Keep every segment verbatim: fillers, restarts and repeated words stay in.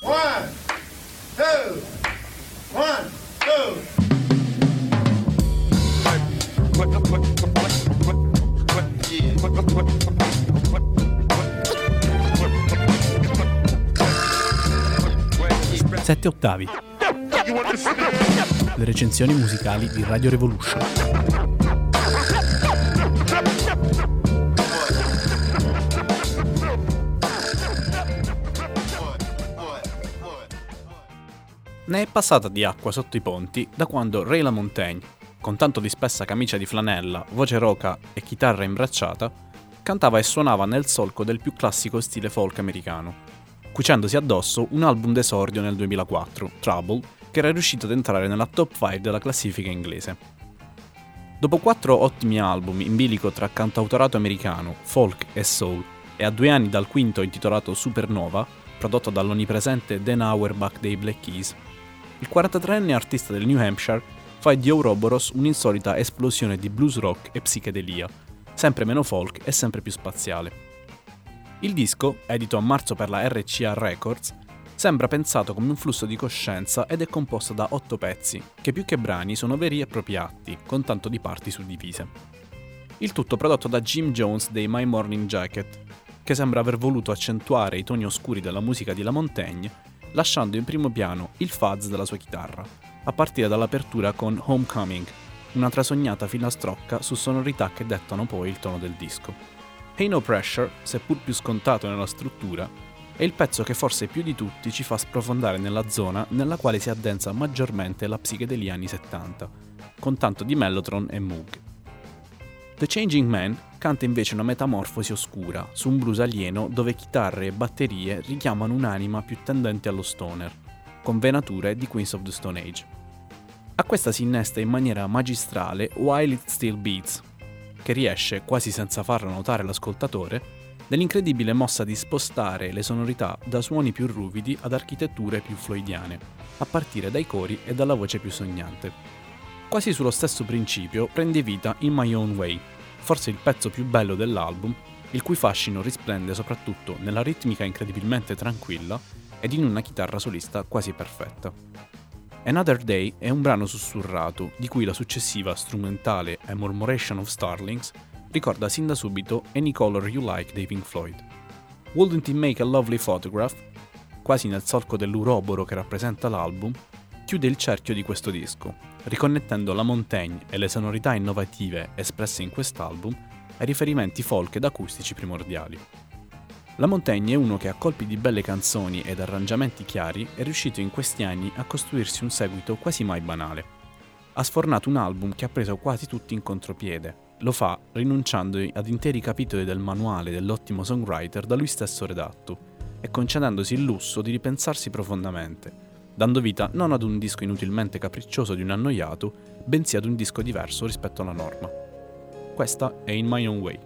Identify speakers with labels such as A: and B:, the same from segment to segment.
A: One, two, one, two.
B: Sette ottavi. Le recensioni musicali di Radio Revolution. Ne è passata di acqua sotto i ponti da quando Ray LaMontagne, con tanto di spessa camicia di flanella, voce roca e chitarra imbracciata, cantava e suonava nel solco del più classico stile folk americano, cucendosi addosso un album d'esordio nel duemilaquattro, Trouble, che era riuscito ad entrare nella top cinque della classifica inglese. Dopo quattro ottimi album in bilico tra cantautorato americano, folk e soul, e a due anni dal quinto intitolato Supernova, prodotto dall'onnipresente Dan Auerbach dei Black Keys, il quarantatreenne artista del New Hampshire fa di Ouroboros un'insolita esplosione di blues rock e psichedelia, sempre meno folk e sempre più spaziale. Il disco, edito a marzo per la R C A Records, sembra pensato come un flusso di coscienza ed è composto da otto pezzi, che più che brani sono veri e propri atti, con tanto di parti suddivise. Il tutto prodotto da Jim Jones dei My Morning Jacket, che sembra aver voluto accentuare i toni oscuri della musica di LaMontagne, lasciando in primo piano il fuzz della sua chitarra, a partire dall'apertura con Homecoming, una trasognata filastrocca su sonorità che dettano poi il tono del disco. Hey No Pressure, seppur più scontato nella struttura, è il pezzo che forse più di tutti ci fa sprofondare nella zona nella quale si addensa maggiormente la psichedelia anni settanta, con tanto di Mellotron e Moog. The Changing Man canta invece una metamorfosi oscura su un blues alieno dove chitarre e batterie richiamano un'anima più tendente allo stoner, con venature di Queens of the Stone Age. A questa si innesta in maniera magistrale While It Still Beats, che riesce, quasi senza farlo notare l'ascoltatore, nell'incredibile mossa di spostare le sonorità da suoni più ruvidi ad architetture più floidiane, a partire dai cori e dalla voce più sognante. Quasi sullo stesso principio prende vita In My Own Way, forse il pezzo più bello dell'album, il cui fascino risplende soprattutto nella ritmica incredibilmente tranquilla ed in una chitarra solista quasi perfetta. Another Day è un brano sussurrato, di cui la successiva strumentale A Murmuration of Starlings ricorda sin da subito Any Color You Like dei Pink Floyd. Wouldn't It Make a Lovely Photograph, quasi nel solco dell'uroboro che rappresenta l'album, chiude il cerchio di questo disco, riconnettendo LaMontagne e le sonorità innovative espresse in quest'album ai riferimenti folk ed acustici primordiali. LaMontagne è uno che a colpi di belle canzoni ed arrangiamenti chiari è riuscito in questi anni a costruirsi un seguito quasi mai banale. Ha sfornato un album che ha preso quasi tutti in contropiede. Lo fa rinunciando ad interi capitoli del manuale dell'ottimo songwriter da lui stesso redatto e concedendosi il lusso di ripensarsi profondamente, dando vita non ad un disco inutilmente capriccioso di un annoiato, bensì ad un disco diverso rispetto alla norma. Questa è In My Own Way.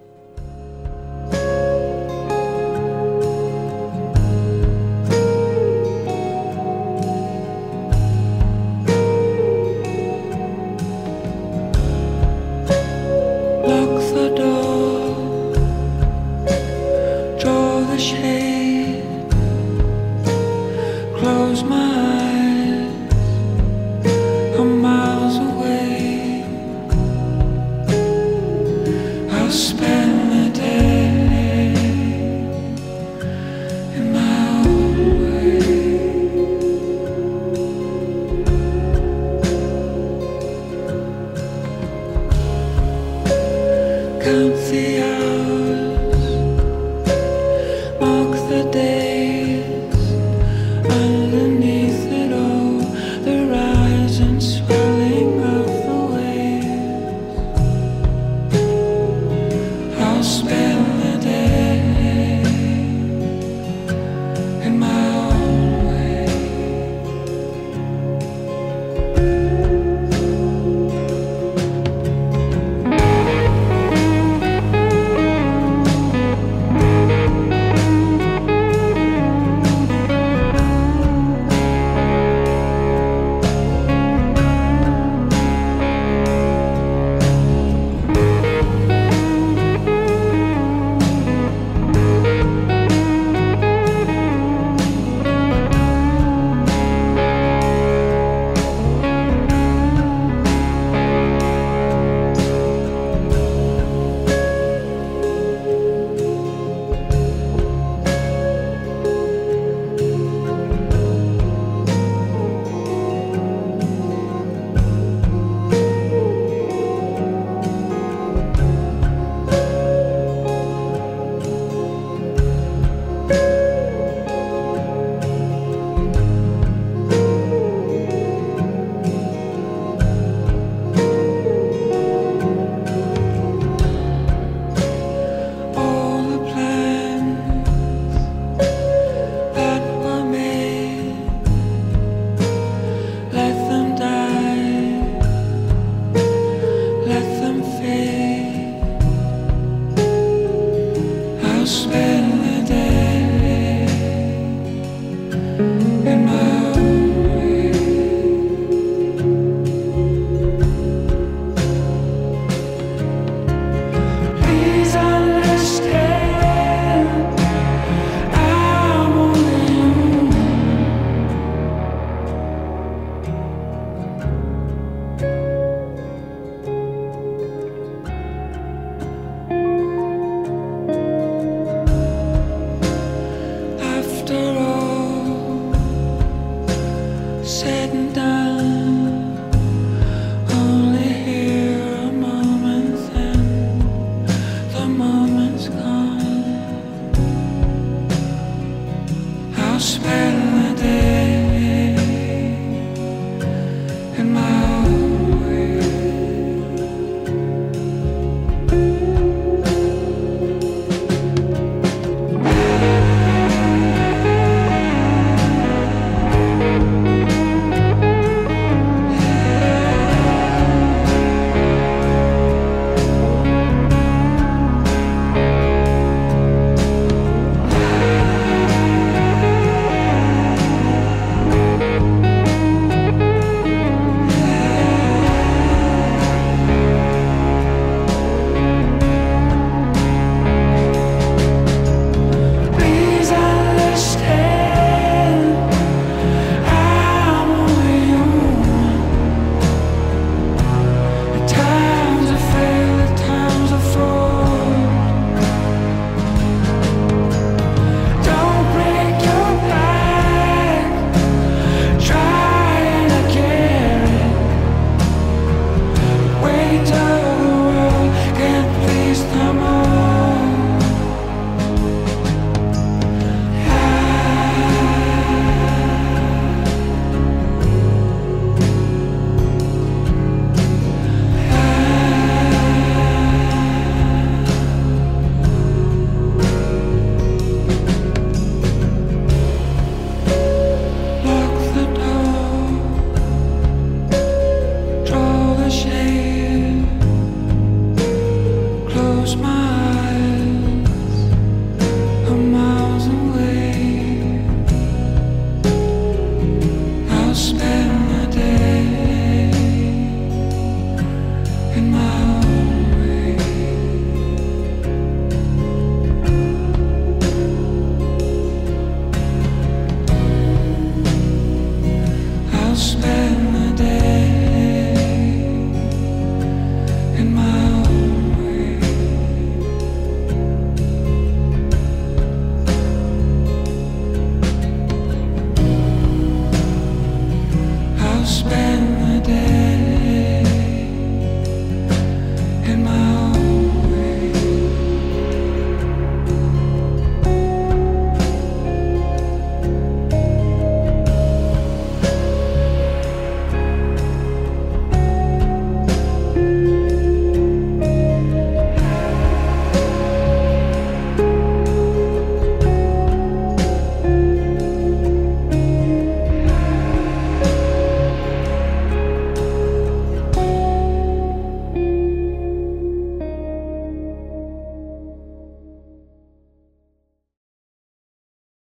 C: in my